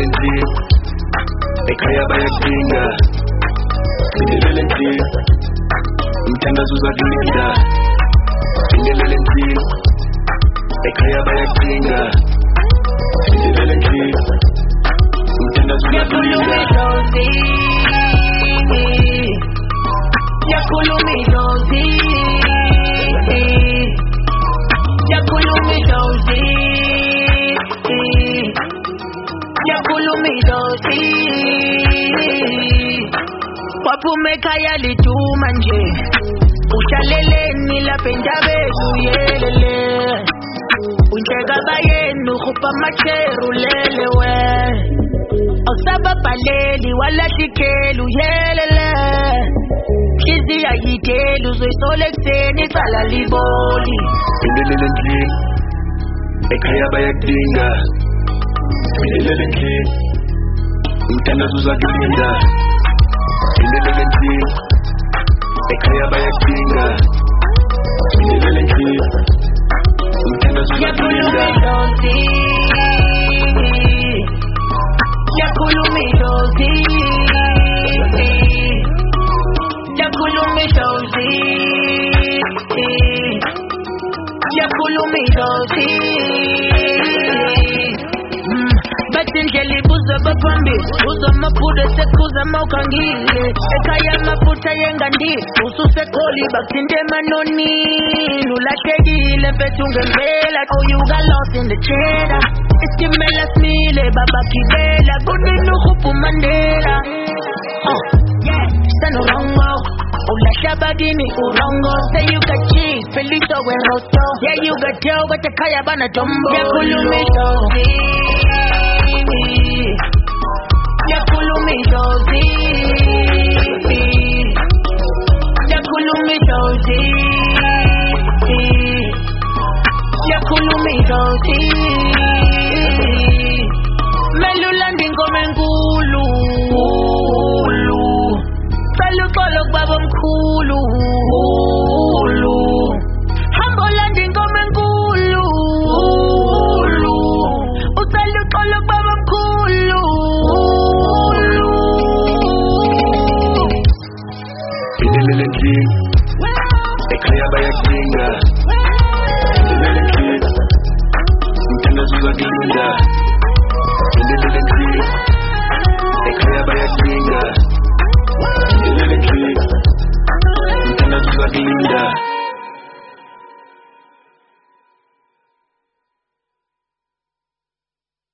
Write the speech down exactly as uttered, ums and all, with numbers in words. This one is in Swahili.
Sindelele nje ekhaya bayakudinga Sindelele nje umthandazo uzakulinda Sindelele nje ekhaya bayakudinga Sindelele nje umthandazo uzakulinda Yakhuluma idlozi Yakhuluma idlozi Yakhuluma idlozi Waphuma ekhaya liduma nje Uhlaleleni lapha entabeni uyelele Unjeka bayeni ukhupha amacheru lele we Awusababhaleli walahla ikheli uyelele Hliziyo ayideli uzoyisola ekuseni icala liboli Sindelele nje ekhaya bayakudinga Sindelele nje umthandazo uzakulinda Sindelele nje ekhaya bayakudinga Sindelele nje umthandazo uzakulinda Yakhuluma idlozi Yakhuluma idlozi Yakhuluma idlozi Bathi indlela ibuza baphambili Uzamaphuda sekuza mawukhangile Ekhaya amafutha yengandile Ususekholi bakuthinte emanonini Ulahlekile mfethu ngempela Oh you got lost in the cheddar Isimela simile babakibela Kunini ukhupha uMandela Oh yeah Stand urongo Ulahla bakini urongo Say you got cheese Felito weroto Yeah you got dough But ekhaya bana dombo Yakhuluma idlozi Yakhuluma idlozi Yakhuluma idlozi